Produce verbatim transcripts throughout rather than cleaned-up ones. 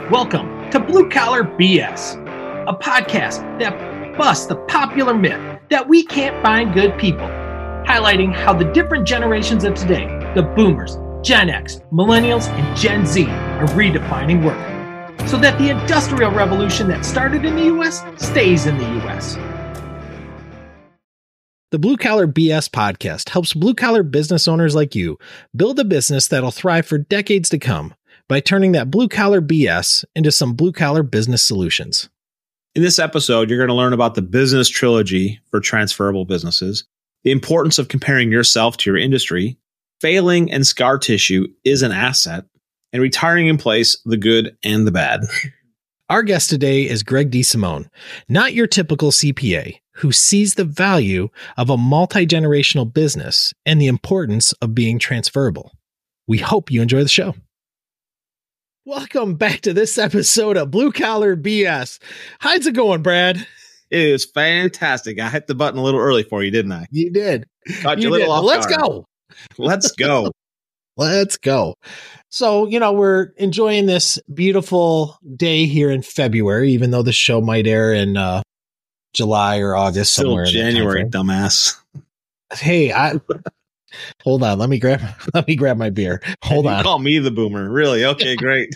Welcome to Blue Collar B S, a podcast that busts the popular myth that we can't find good people, highlighting how the different generations of today, the boomers, Gen X, millennials, and Gen Z, are redefining work, so that the industrial revolution that started in the U S stays in the U S. The Blue Collar B S podcast helps blue-collar business owners like you build a business that'll thrive for decades to come by turning that blue-collar B S into some blue-collar business solutions. In this episode, you're going to learn about the business trilogy for transferable businesses, the importance of comparing yourself to your industry, failing and scar tissue is an asset, and retiring in place, the good and the bad. Our guest today is Greg DeSimone, not your typical C P A, who sees the value of a multi-generational business and the importance of being transferable. We hope you enjoy the show. Welcome back to this episode of Blue Collar B S. How's it going, Brad? It is fantastic. I hit the button a little early for you, didn't I? You did. Got you You a little did. off Let's guard. go. Let's go. Let's go. So, you know, we're enjoying this beautiful day here in February, even though the show might air in uh, July or August, Still somewhere in that January, timeframe. dumbass. Hey, I hold on. Let me grab. Let me grab my beer. Hold You on. call me the boomer. Really? Okay, great.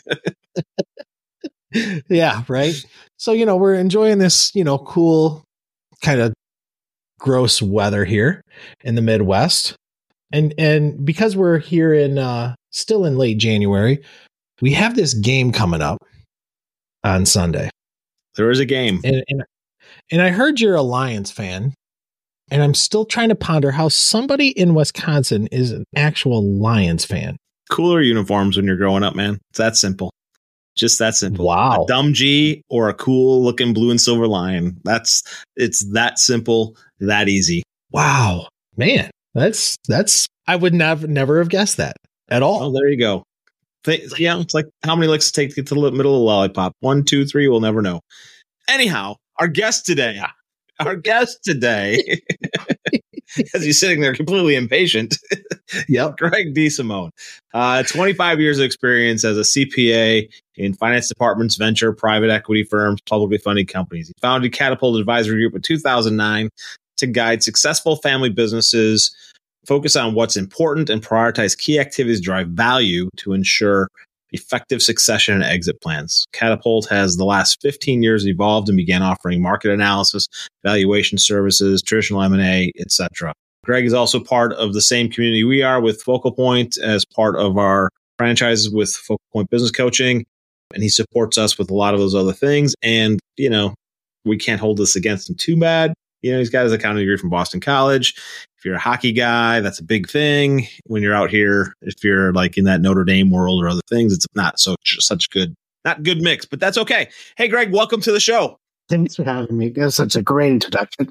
Yeah, right. So, you know, we're enjoying this, you know, cool kind of gross weather here in the Midwest. And and because we're here in uh still in late January, we have this game coming up on Sunday. There is a game. And and, and I heard you're a Lions fan, and I'm still trying to ponder how somebody in Wisconsin is an actual Lions fan. Cooler uniforms when you're growing up, man. It's that simple. Just that simple. Wow. A dumb G or a cool looking blue and silver lion. That's it's that simple, that easy. Wow, man. That's that's I would never never have guessed that at all. Oh, there you go. Th- yeah, it's like how many licks it take to get to the middle of the lollipop? One, two, three. We'll never know. Anyhow, our guest today, our guest today, as he's sitting there completely impatient. Yep. Greg DeSimone, uh, twenty-five years of experience as a C P A in finance departments, venture, private equity firms, publicly funded companies. He founded Catapult Advisory Group in two thousand nine to guide successful family businesses, focus on what's important, and prioritize key activities to drive value to ensure effective succession and exit plans. Catapult has the last fifteen years evolved and began offering market analysis, valuation services, traditional M and A, et cetera. Greg is also part of the same community we are with Focal Point as part of our franchises with Focal Point Business Coaching, and he supports us with a lot of those other things. And, you know, we can't hold this against him too bad. You know, he's got his accounting degree from Boston College. If you're a hockey guy, that's a big thing. When you're out here, if you're like in that Notre Dame world or other things, it's not so such good, not good mix, but that's okay. Hey, Greg, welcome to the show. Thanks for having me. That's such a great introduction.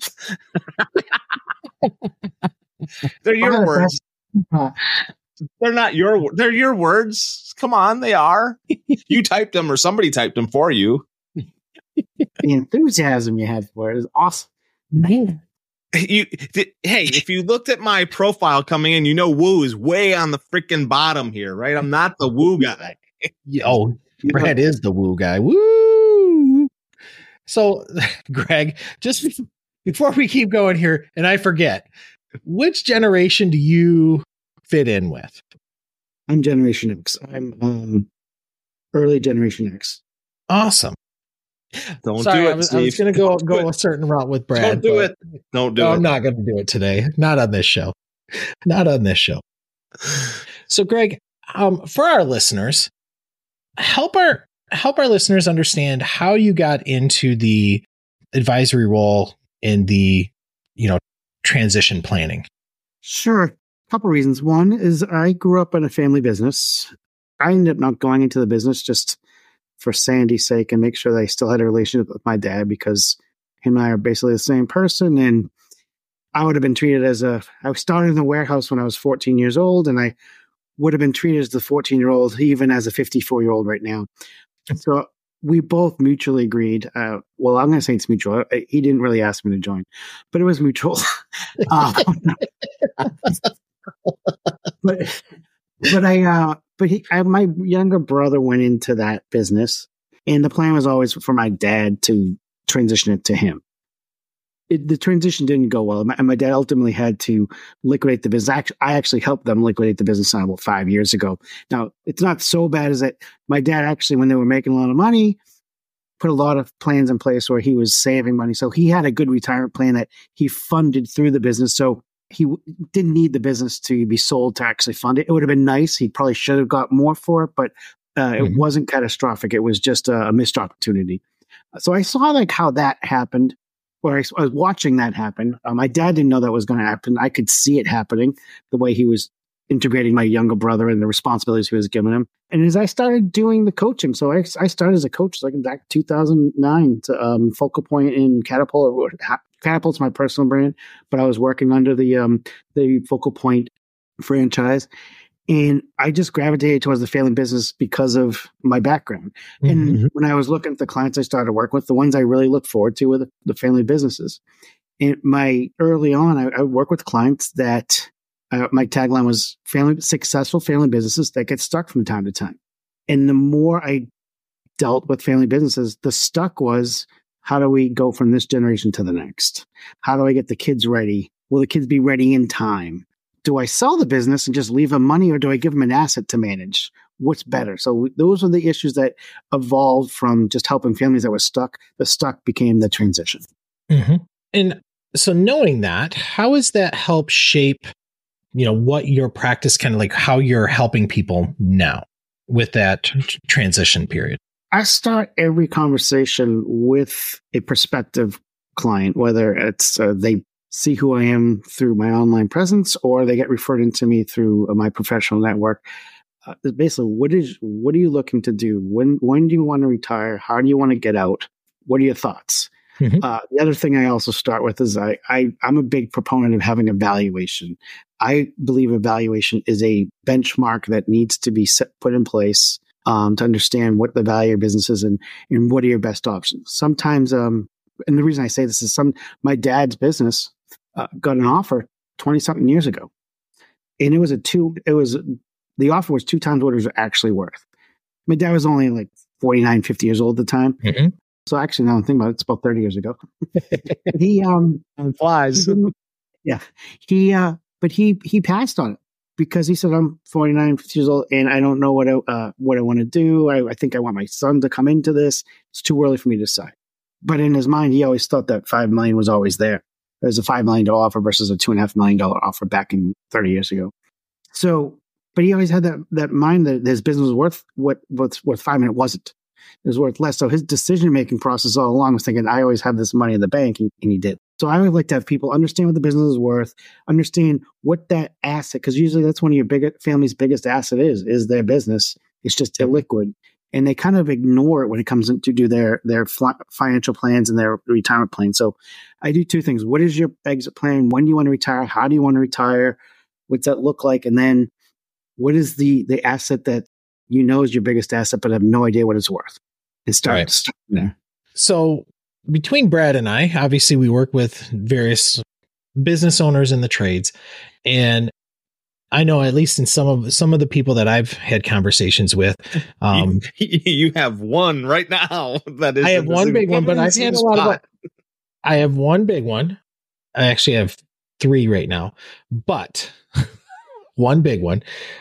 They're your words. They're not your, they're your words. Come on, they are. You typed them or somebody typed them for you. The enthusiasm you had for it is awesome. Man. You, th- hey, if you looked at my profile coming in, you know Woo is way on the freaking bottom here, right? I'm not the Woo guy. Oh, Brad is the woo guy. Woo! So, Greg, just before we keep going here, and I forget, which generation do you fit in with? I'm Generation X. I'm um, early Generation X. Awesome. Don't Sorry, do it, I was, Steve. I was going to go Don't go do a it. certain route with Brad. Don't do but- it. Don't do No, it. I'm not going to do it today. Not on this show. Not on this show. So, Greg, um, for our listeners, help our help our listeners understand how you got into the advisory role in the, you know, transition planning. Sure. A couple reasons. One is I grew up in a family business. I ended up not going into the business just for sanity's sake and make sure that I still had a relationship with my dad because him and I are basically the same person. And I would have been treated as a, I started in the warehouse when I was fourteen years old, and I would have been treated as the fourteen year old, even as a fifty-four year old right now. So we both mutually agreed. Uh, well, I'm going to say it's mutual. He didn't really ask me to join, but it was mutual. um, but, but I, uh, but he, I, my younger brother went into that business, And the plan was always for my dad to transition it to him. It, the transition didn't go well. My, my dad ultimately had to liquidate the business. Actually, I actually helped them liquidate the business about five years ago. Now, it's not so bad as that my dad actually, when they were making a lot of money, put a lot of plans in place where he was saving money. So he had a good retirement plan that he funded through the business. So he w- didn't need the business to be sold to actually fund it. It would have been nice. He probably should have got more for it, but uh, mm-hmm. it wasn't catastrophic. It was just a, a missed opportunity. So I saw like how that happened. Where I was watching that happen. Uh, my dad didn't know that was going to happen. I could see it happening, the way he was integrating my younger brother and the responsibilities he was giving him. And as I started doing the coaching, so I, I started as a coach like back in two thousand nine to um, Focal Point in Catapult. Catapult's my personal brand, but I was working under the um, the Focal Point franchise. And I just gravitated towards the family business because of my background. Mm-hmm. And when I was looking at the clients I started working with, the ones I really look forward to were the, the family businesses. And my early on, I, I work with clients that uh, my tagline was family successful family businesses that get stuck from time to time. And the more I dealt with family businesses, the stuck was, how do we go from this generation to the next? How do I get the kids ready? Will the kids be ready in time? Do I sell the business and just leave them money, or do I give them an asset to manage? What's better? So those are the issues that evolved from just helping families that were stuck. The stuck became the transition. Mm-hmm. And so knowing that, how has that helped shape, you know, what your practice kind of like, how you're helping people now with that t- transition period? I start every conversation with a prospective client, whether it's uh, they see who I am through my online presence, or they get referred into me through uh, my professional network. Uh, basically, what is what are you looking to do? When when do you want to retire? How do you want to get out? What are your thoughts? Mm-hmm. Uh, the other thing I also start with is I, I I'm a big proponent of having a valuation. I believe a valuation is a benchmark that needs to be set, put in place um, to understand what the value of business is and and what are your best options. Sometimes, um, and the reason I say this is some my dad's business. Uh, got an offer twenty something years ago. And it was a two, it was, the offer was two times what it was actually worth. My dad was only like forty-nine, fifty years old at the time. Mm-hmm. So actually, now I'm thinking about it, it's about thirty years ago. he, um, Time flies. yeah. He, uh, but he, he passed on it because he said, I'm forty-nine, fifty years old and I don't know what I, uh, what I want to do. I, I think I want my son to come into this. It's too early for me to decide. But in his mind, he always thought that five million was always there. There's a five million dollars offer versus a two and a half million dollar offer back in thirty years ago. So, but he always had that, that mind that his business was worth what, what's worth five and it wasn't. It was worth less. So his decision-making process all along was thinking, I always have this money in the bank, and, and he did. So I would like to have people understand what the business is worth, understand what that asset, because usually that's one of your big family's biggest asset is, is their business. It's just illiquid. And they kind of ignore it when it comes to do their their financial plans and their retirement plan. So I do two things. What is your exit plan? When do you want to retire? How do you want to retire? What's that look like? And then what is the the asset that you know is your biggest asset, but have no idea what it's worth? And start, right. start there. So between Brad and I, obviously we work with various business owners in the trades. And I know at least in some of some of the people that I've had conversations with, um, you, you have one right now. That is, I have one big one, but I've had a lot of. I have one big one. I actually have three right now, but one big one.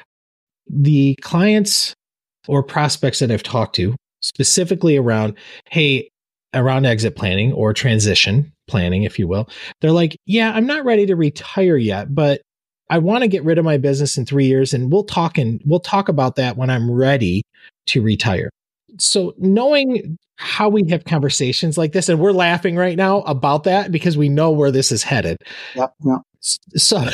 The clients or prospects that I've talked to specifically around, hey, around exit planning or transition planning, if you will, they're like, yeah, I'm not ready to retire yet, but I want to get rid of my business in three years and we'll talk and we'll talk about that when I'm ready to retire. So knowing how we have conversations like this, and we're laughing right now about that because we know where this is headed. Yep, yep. So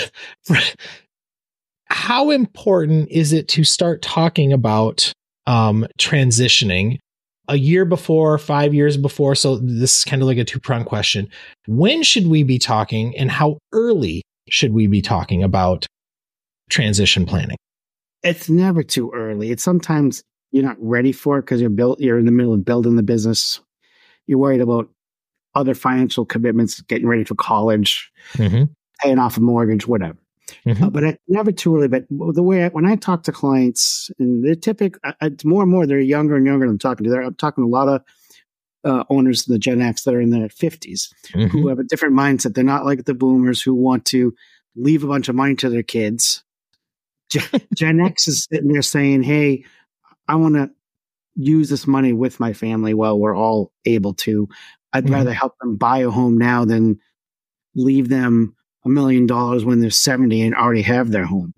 how important is it to start talking about um, transitioning a year before, five years before? So this is kind of like a two-pronged question. When should we be talking and how early should we be talking about transition planning? It's never too early. It's sometimes you're not ready for it because you're built, you're in the middle of building the business. You're worried about other financial commitments, getting ready for college, mm-hmm. paying off a mortgage, whatever. Mm-hmm. Uh, but it's never too early. But the way I, when I talk to clients, and they're typical, it's more and more they're younger and younger. I'm talking to. They're, I'm talking to a lot of uh, owners of the Gen X that are in their fifties Mm-hmm. who have a different mindset. They're not like the boomers who want to leave a bunch of money to their kids. Gen, Gen X is sitting there saying, "Hey, I want to use this money with my family while we're all able to. I'd Mm-hmm. rather help them buy a home now than leave them a million dollars when they're seventy and already have their home."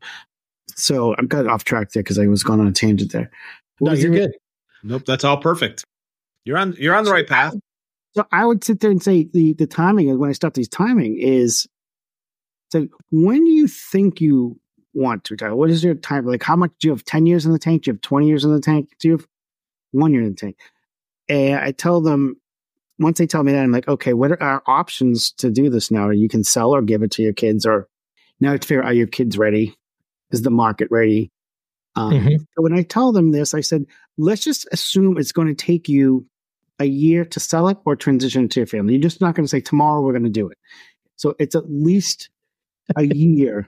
So I'm got off track there because I was going on a tangent there. What No, was you're your- good. Nope, that's all perfect. You're on you're on the right path. So I would sit there and say the, the timing, when I start these timing is, so when do you think you want to retire? What is your time? Like how much do you have? ten years in the tank? Do you have twenty years in the tank? Do you have one year in the tank? And I tell them, once they tell me that, I'm like, okay, what are our options to do this now? You can sell or give it to your kids, or now you have to figure out, are your kids ready? Is the market ready? Um, Mhm. So when I tell them this, I said, let's just assume it's going to take you a year to sell it or transition it to your family. You're just not going to say, tomorrow we're going to do it. So it's at least a year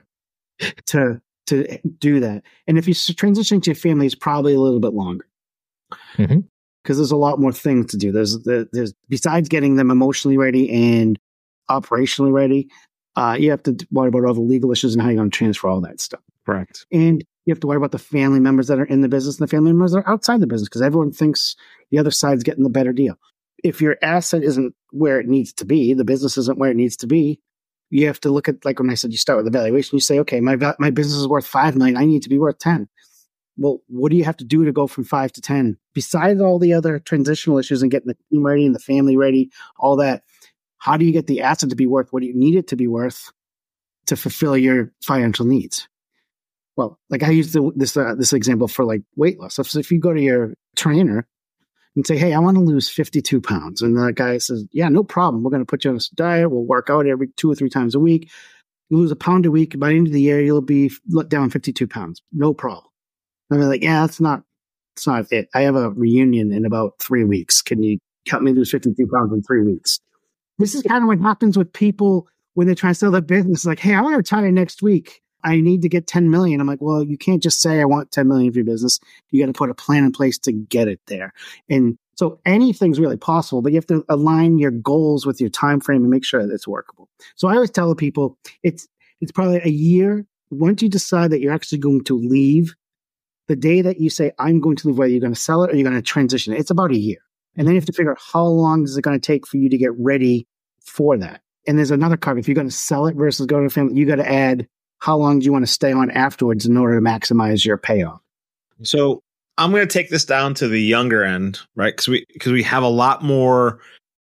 to to do that. And if you s- transition to your family, it's probably a little bit longer. Mhm. Because there's a lot more things to do. There's the, there's besides getting them emotionally ready and operationally ready, uh, you have to worry about all the legal issues and how you're going to transfer all that stuff. Correct. And you have to worry about the family members that are in the business and the family members that are outside the business because everyone thinks the other side's getting the better deal. If your asset isn't where it needs to be, the business isn't where it needs to be, you have to look at, like when I said you start with the valuation, you say, okay, my va- my business is worth five million. I need to be worth ten. Well, what do you have to do to go from five to ten? Besides all the other transitional issues and getting the team ready and the family ready, all that, how do you get the asset to be worth what do you need it to be worth to fulfill your financial needs? Well, like I use the, this uh, this example for like weight loss. So if you go to your trainer and say, hey, I want to lose fifty-two pounds. And the guy says, yeah, no problem. We're going to put you on this diet. We'll work out every two or three times a week. You lose a pound a week. By the end of the year, you'll be let down fifty-two pounds. No problem. And I'm like, yeah, that's not, that's not it. I have a reunion in about three weeks. Can you help me lose fifty-two pounds in three weeks? This is kind of what happens with people when they're trying to sell their business. Like, hey, I want to retire next week. I need to get ten million. I'm like, well, you can't just say I want ten million for your business. You got to put a plan in place to get it there. And so anything's really possible, but you have to align your goals with your time frame and make sure that it's workable. So I always tell people it's it's probably a year. Once you decide that you're actually going to leave, the day that you say, I'm going to leave, whether you're going to sell it or you're going to transition it, it's about a year. And then you have to figure out how long is it going to take for you to get ready for that. And there's another carve. If you're going to sell it versus go to a family, you got to add how long do you want to stay on afterwards in order to maximize your payoff. So I'm going to take this down to the younger end, right? Because we because we have a lot more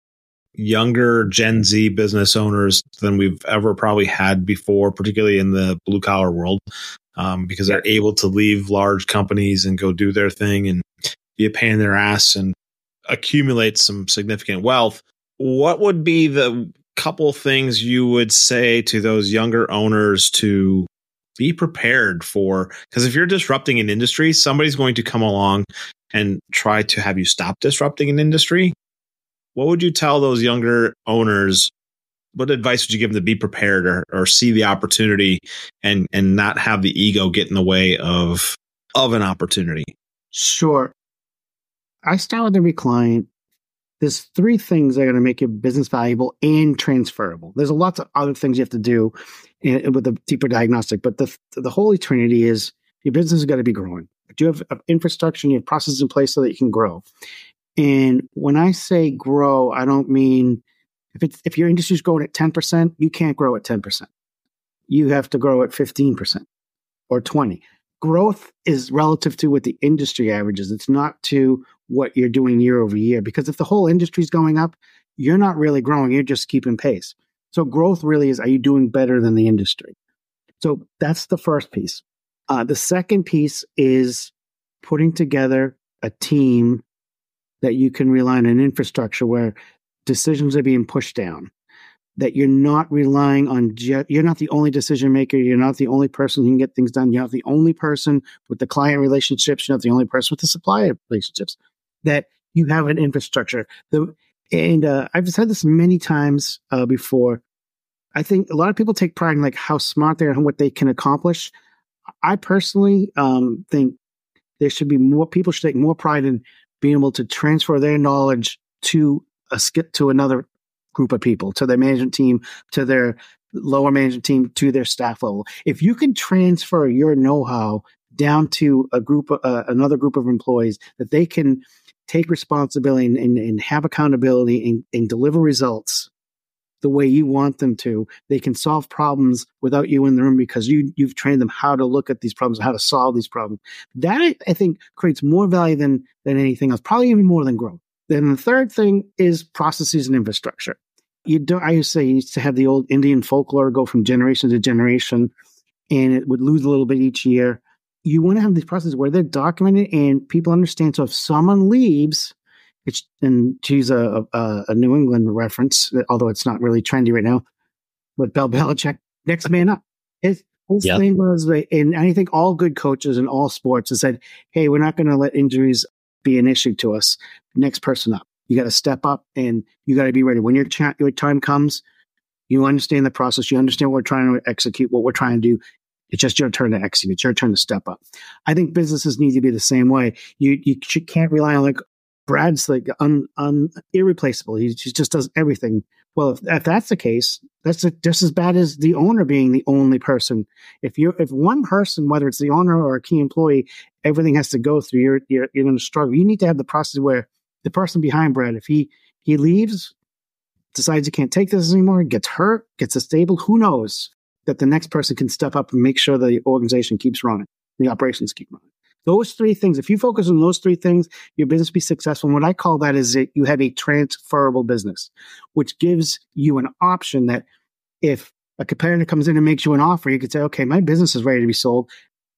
younger Gen Z business owners than we've ever probably had before, particularly in the blue collar world, um, because they're able to leave large companies and go do their thing and be a pain in their ass and accumulate some significant wealth. What would be the couple things you would say to those younger owners to be prepared for? Because if you're disrupting an industry, somebody's going to come along and try to have you stop disrupting an industry. What would you tell those younger owners? What advice would you give them to be prepared or, or see the opportunity and, and not have the ego get in the way of, of an opportunity? Sure. I start with every client. There's three things that are going to make your business valuable and transferable. There's lots of other things you have to do in, with a deeper diagnostic, but the the holy trinity is your business has got to be growing. Do you have infrastructure and you have processes in place so that you can grow? And when I say grow, I don't mean if it's if your industry is growing at ten percent, you can't grow at ten percent. You have to grow at fifteen percent or twenty. Growth is relative to what the industry averages. It's not to what you're doing year over year. Because if the whole industry is going up, you're not really growing. You're just keeping pace. So growth really is, are you doing better than the industry? So that's the first piece. Uh, the second piece is putting together a team that you can rely on, an infrastructure where decisions are being pushed down. That you're not relying on, je- you're not the only decision maker. You're not the only person who can get things done. You're not the only person with the client relationships. You're not the only person with the supplier relationships. That you have an infrastructure. The, and uh, I've said this many times uh, before. I think a lot of people take pride in like how smart they are and what they can accomplish. I personally um, think there should be more people should take more pride in being able to transfer their knowledge to a skip to another group of people, to their management team, to their lower management team, to their staff level. If you can transfer your know-how down to a group, uh, another group of employees that they can take responsibility and, and, and have accountability and, and deliver results the way you want them to, they can solve problems without you in the room because you, you've trained them how to look at these problems, how to solve these problems. That, I, I think, creates more value than, than anything else, probably even more than growth. Then the third thing is processes and infrastructure. You don't, I used to say you used to have the old Indian folklore go from generation to generation, and it would lose a little bit each year. You want to have these processes where they're documented and people understand. So if someone leaves, it's, and she's a, a, a New England reference, although it's not really trendy right now, but Bill Belichick, next man up. His, his yep. thing was, and I think all good coaches in all sports have said, hey, we're not going to let injuries be an issue to us. Next person up. You got to step up and you got to be ready. When your, cha- your time comes, you understand the process. You understand what we're trying to execute, what we're trying to do. It's just your turn to execute. It's your turn to step up. I think businesses need to be the same way. You you can't rely on like Brad's like un, un irreplaceable. He, he just does everything. Well, if, if that's the case, that's a, just as bad as the owner being the only person. If you if one person, whether it's the owner or a key employee, everything has to go through, you're you're, you're going to struggle. You need to have the process where the person behind Brad, if he he leaves, decides he can't take this anymore, gets hurt, gets disabled, who knows that the next person can step up and make sure the organization keeps running, the operations keep running. Those three things, if you focus on those three things, your business will be successful. And what I call that is that you have a transferable business, which gives you an option that if a competitor comes in and makes you an offer, you could say, okay, my business is ready to be sold.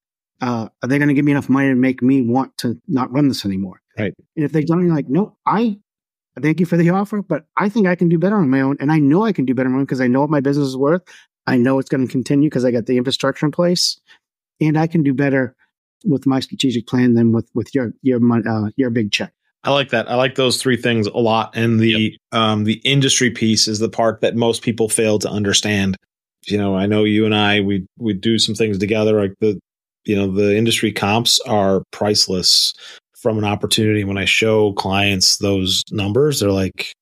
Uh, are they going to give me enough money to make me want to not run this anymore? Right. And if they don't, you're like, no, I thank you for the offer, but I think I can do better on my own. And I know I can do better on my own because I know what my business is worth. I know it's going to continue because I got the infrastructure in place, and I can do better with my strategic plan than with, with your, your, uh, your big check. I like that. I like those three things a lot. And the, yep. um, the industry piece is the part that most people fail to understand. You know, I know you and I, we, we do some things together. Like the, you know, the industry comps are priceless from an opportunity. When I show clients those numbers, they're like,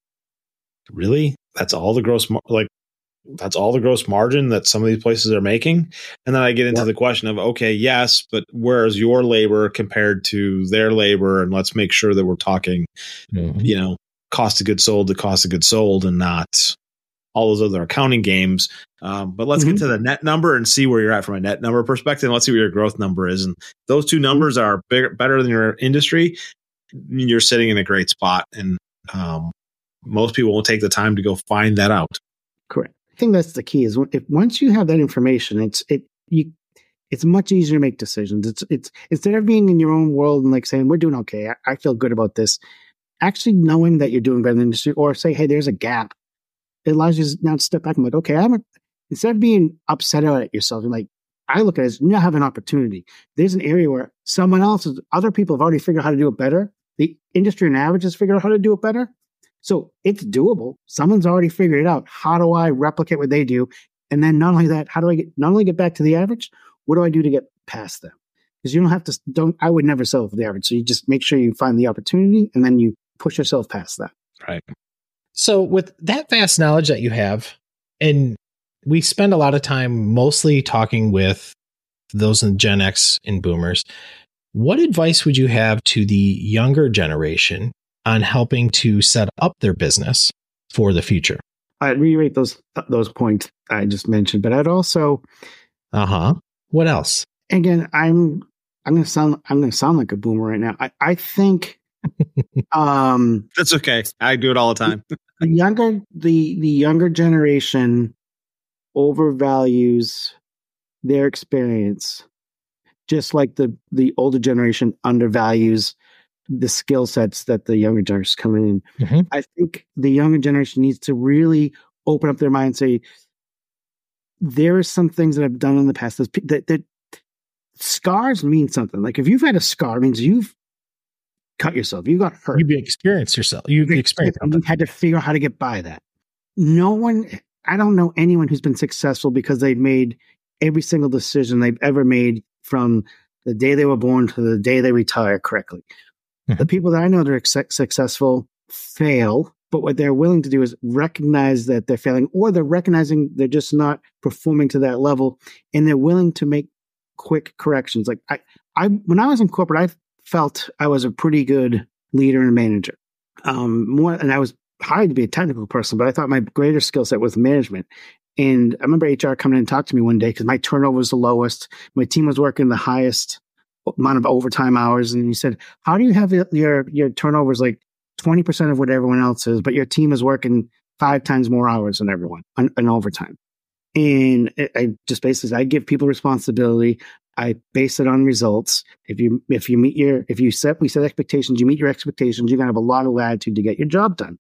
really? That's all the gross, mar- like, that's all the gross margin that some of these places are making. And then I get into yep. the question of, okay, yes, but where's your labor compared to their labor? And let's make sure that we're talking, mm-hmm. you know, cost of goods sold to cost of goods sold and not all those other accounting games. Um, but let's mm-hmm. get to the net number and see where you're at from a net number perspective. And let's see what your growth number is. And those two numbers mm-hmm. are bigger, better than your industry. You're sitting in a great spot. And um, most people won't take the time to go find that out. Correct. I think that's the key is if once you have that information, it's it you it's much easier to make decisions. It's it's instead of being in your own world and like saying we're doing okay, I, I feel good about this. Actually knowing that you're doing better than the industry, or say, hey, there's a gap. It allows you to now step back and like, okay, I'm a, instead of being upset at yourself, and like I look at it as you have an opportunity. There's an area where someone else, other people have already figured out how to do it better. The industry on average has figured out how to do it better. So it's doable. Someone's already figured it out. How do I replicate what they do? And then not only that, how do I get not only get back to the average? What do I do to get past them? Because you don't have to. Don't. I would never settle for the average. So you just make sure you find the opportunity, and then you push yourself past that. Right. So with that vast knowledge that you have, and we spend a lot of time mostly talking with those in Gen X and Boomers, what advice would you have to the younger generation on helping to set up their business for the future? I'd reiterate those those points I just mentioned, but I'd also, uh huh. What else? Again, I'm I'm gonna sound I'm gonna sound like a boomer right now. I I think, um, that's okay. I do it all the time. the younger the the younger generation overvalues their experience, just like the the older generation undervalues the skill sets that the younger generation coming in. Mm-hmm. I think the younger generation needs to really open up their mind and say, there are some things that I've done in the past that, that, that scars mean something. Like if you've had a scar, it means you've cut yourself. You got hurt. You've experienced yourself. You've experienced something. You had to figure out how to get by that. No one, I don't know anyone who's been successful because they've made every single decision they've ever made from the day they were born to the day they retire correctly. Mm-hmm. The people that I know that are su- successful fail, but what they're willing to do is recognize that they're failing, or they're recognizing they're just not performing to that level, and they're willing to make quick corrections. Like I, I when I was in corporate, I felt I was a pretty good leader and manager. Um, more, and I was hired to be a technical person, but I thought my greater skill set was management. And I remember H R coming in and talked to me one day because my turnover was the lowest. My team was working the highest amount of overtime hours. And he said, how do you have your, your turnovers like twenty percent of what everyone else is, but your team is working five times more hours than everyone on, on overtime? And I just basically, I give people responsibility. I base it on results. If you, if you meet your, if you set, we set expectations, you meet your expectations, you're going to have a lot of latitude to get your job done.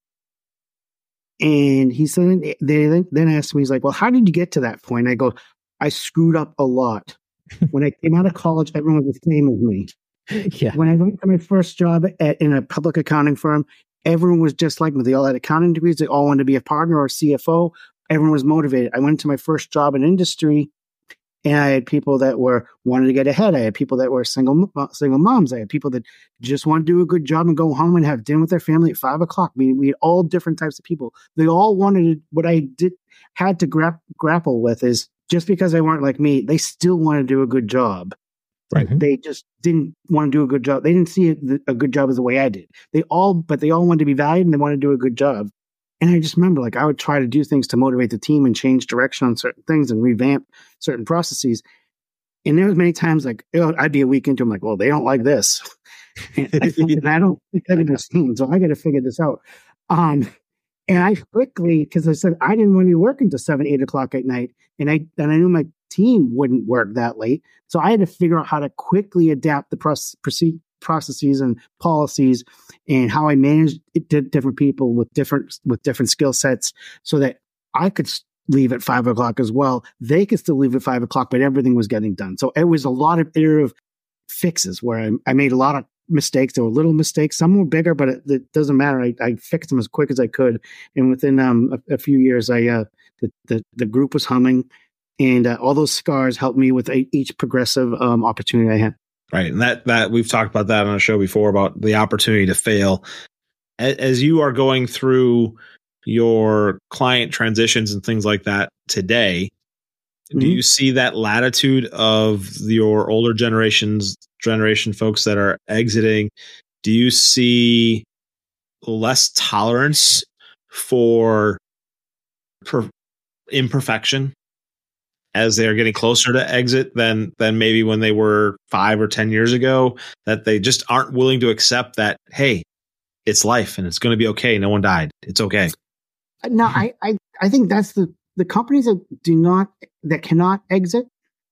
And he said, they then, then asked me, he's like, well, how did you get to that point? I go, I screwed up a lot. When I came out of college, everyone was the same as me. Yeah. When I went to my first job at, in a public accounting firm, everyone was just like me. They all had accounting degrees. They all wanted to be a partner or a C F O. Everyone was motivated. I went to my first job in industry, and I had people that were wanted to get ahead. I had people that were single single moms. I had people that just want to do a good job and go home and have dinner with their family at five o'clock. We, we had all different types of people. They all wanted, what I did had to gra- grapple with is just because they weren't like me, they still want to do a good job. Right. Mm-hmm. They just didn't want to do a good job. They didn't see a, a good job as the way I did. They all, but they all wanted to be valued and they wanted to do a good job. And I just remember, like, I would try to do things to motivate the team and change direction on certain things and revamp certain processes. And there was many times, like, you know, I'd be a week into, I'm like, well, they don't like this. And I, and I don't think they're going to see, so I got to figure this out. Um, and I quickly, because I said I didn't want to be working till seven, eight o'clock at night, and I and I knew my team wouldn't work that late, so I had to figure out how to quickly adapt the process, proceed. processes and policies and how I managed different people with different with different skill sets so that I could leave at five o'clock as well. They could still leave at five o'clock, but everything was getting done. So it was a lot of iterative fixes where I, I made a lot of mistakes. There were little mistakes. Some were bigger, but it, it doesn't matter. I, I fixed them as quick as I could. And within um, a, a few years, I uh, the, the, the group was humming, and uh, all those scars helped me with a, each progressive um, opportunity I had. Right. And that, that we've talked about that on a show before about the opportunity to fail. As you are going through your client transitions and things like that today, mm-hmm. do you see that latitude of your older generations, generation folks that are exiting? Do you see less tolerance for per, imperfection as they are getting closer to exit than than maybe when they were five or ten years ago, that they just aren't willing to accept that, hey, it's life and it's going to be okay. No one died. It's okay. No, I, I, I think that's the, the companies that do not, that cannot exit,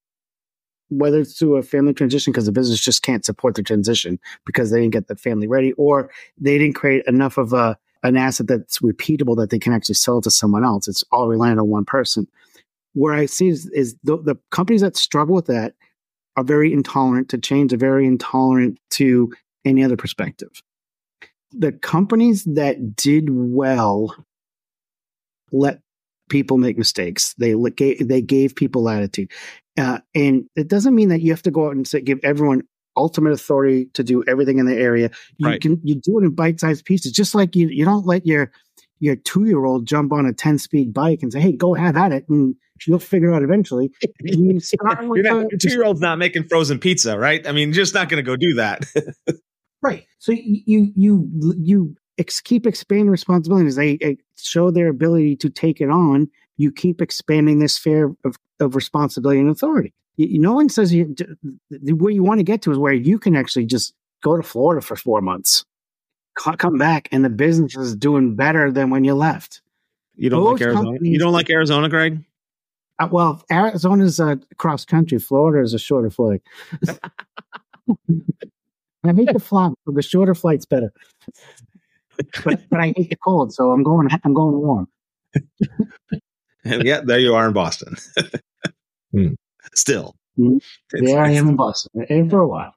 whether it's through a family transition because the business just can't support the transition because they didn't get the family ready, or they didn't create enough of a an asset that's repeatable that they can actually sell to someone else. It's all reliant on one person. Where I see is, is the, the companies that struggle with that are very intolerant to change, are very intolerant to any other perspective. The companies that did well let people make mistakes. They gave, they gave people latitude. Uh, and it doesn't mean that you have to go out and say, give everyone ultimate authority to do everything in the area. You right. can you do it in bite-sized pieces, just like you you don't let your your two-year-old jump on a ten-speed bike and say, hey, go have at it, and you'll figure it out eventually. You start with not, a, your two-year-old's not making frozen pizza, right? I mean, just not going to go do that. Right. So you you you ex- keep expanding responsibilities. They, they show their ability to take it on. You keep expanding this sphere of, of responsibility and authority. You, no one says you, where you want to get to is where you can actually just go to Florida for four months, come back, and the business is doing better than when you left. You don't Those like Arizona? You don't like Arizona, Greg? Uh, well, Arizona's uh, cross country. Florida is a shorter flight. I hate the flight, but the shorter flight's better. But but I hate the cold, so I'm going. I'm going warm. And yeah, there you are in Boston. hmm. Still, mm-hmm. there I am in Boston, and for a while.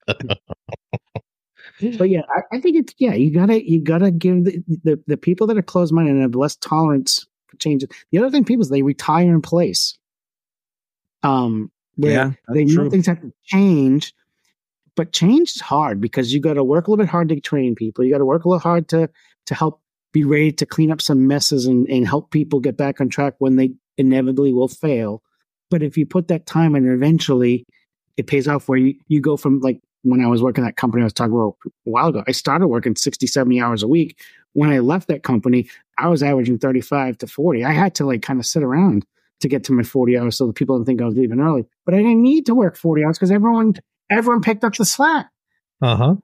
But yeah, I, I think it's yeah. You gotta you gotta give the, the, the people that are closed minded and have less tolerance changes. The other thing, people, is they retire in place. Um, where Yeah, they that's know true. things have to change, but change is hard because you got to work a little bit hard to train people. You got to work a little hard to to help be ready to clean up some messes and, and help people get back on track when they inevitably will fail. But if you put that time in, eventually it pays off where you, you go from, like, when I was working at that company I was talking about a while ago, I started working sixty, seventy hours a week. When I left that company, I was averaging thirty-five to forty. I had to like kind of sit around to get to my forty hours so that people didn't think I was leaving early. But I didn't need to work forty hours because everyone everyone picked up the slack. Uh-huh.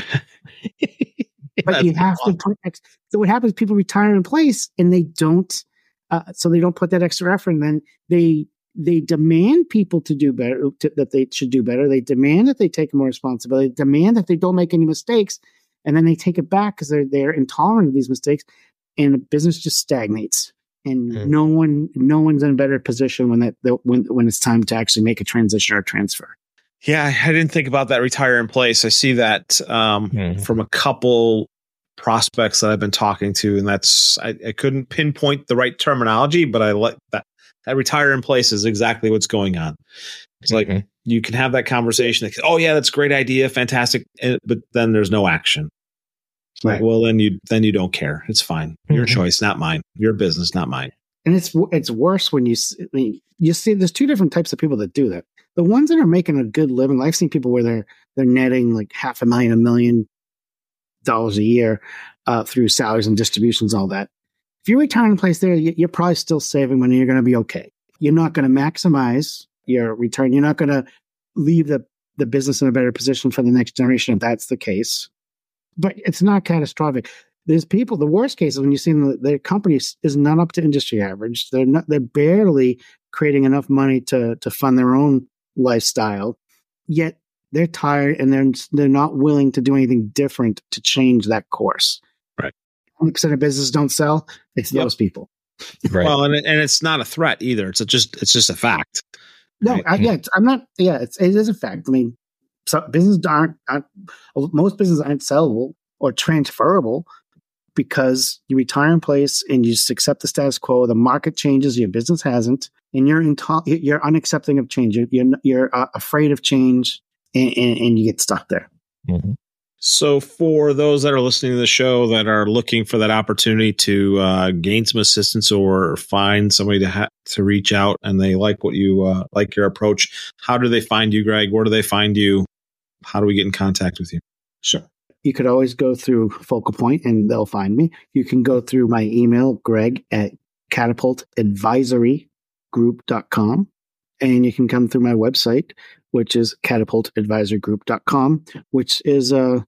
But you have to put ex- so what happens, people retire in place and they don't uh, so they don't put that extra effort, and then they they demand people to do better, to, that they should do better. They demand that they take more responsibility, demand that they don't make any mistakes, and then they take it back because they're they're intolerant of these mistakes, and the business just stagnates. And Mm. no one no one's in a better position when that when when it's time to actually make a transition or transfer. Yeah, I didn't think about that retire in place. I see that um, Mhm. from a couple prospects that I've been talking to, and that's I, I couldn't pinpoint the right terminology, but I like that that retire in place is exactly what's going on. It's like Mhm. you can have that conversation. Like, oh yeah, that's a great idea, fantastic, eh, but then there's no action. It's like, Right. well, then you then you don't care. It's fine. Your Mhm. choice, not mine. Your business, not mine. And it's it's worse when you s- I mean, you see there's two different types of people that do that. The ones that are making a good living, I've seen people where they're they're netting like half a million, a million dollars a year uh, through salaries and distributions, all that. If you're retiring in place there, you- you're probably still saving money. You're going to be okay. You're not going to maximize your return. You're not going to leave the the business in a better position for the next generation if that's the case. But it's not catastrophic. There's people, the worst case is when you see the, their company is is not up to industry average. They're not, they're barely creating enough money to, to fund their own lifestyle, yet they're tired and they're, they're not willing to do anything different to change that course. Right. twenty percent of businesses don't sell. It's Yep. those people. Right. Well, and it- and it's not a threat either. It's a just it's just a fact. No, Right. I, yeah, it's, I'm not, yeah, it's, it is a fact. I mean, so businesses aren't, aren't, most businesses aren't sellable or transferable, because you retire in place and you just accept the status quo. The market changes, your business hasn't, and you're into- you're unaccepting of change. You're you're, you're uh, afraid of change, and, and, and you get stuck there. Mhm. So, for those that are listening to the show that are looking for that opportunity to uh, gain some assistance or find somebody to ha- to reach out, and they like what you uh, like your approach, how do they find you, Greg? Where do they find you? How do we get in contact with you? Sure. You could always go through Focal Point and they'll find me. You can go through my email, Greg at catapult advisory group dot com. And you can come through my website, which is catapult advisory group dot com, which is uh,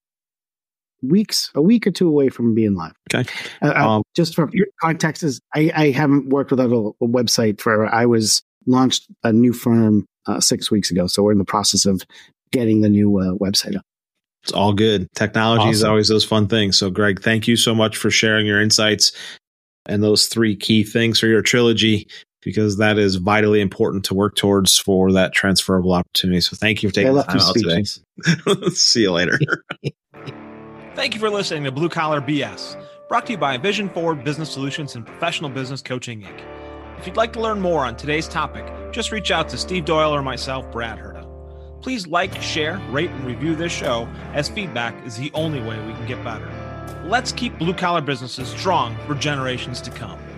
weeks, a week or two away from being live. Okay. Uh, uh, Um, just for your context, is I, I haven't worked without a, a website forever. I was launched a new firm uh, six weeks ago. So we're in the process of getting the new uh, website up. It's all good. Technology is Awesome. always those fun things. So, Greg, thank you so much for sharing your insights and those three key things for your trilogy, because that is vitally important to work towards for that transferable opportunity. So, thank you for I taking the left time you out today. speechless. See you later. Thank you for listening to Blue Collar B S, brought to you by Vision Forward Business Solutions and Professional Business Coaching, Incorporated. If you'd like to learn more on today's topic, just reach out to Steve Doyle or myself, Brad Herda. Please like, share, rate, and review this show, as feedback is the only way we can get better. Let's keep blue collar businesses strong for generations to come.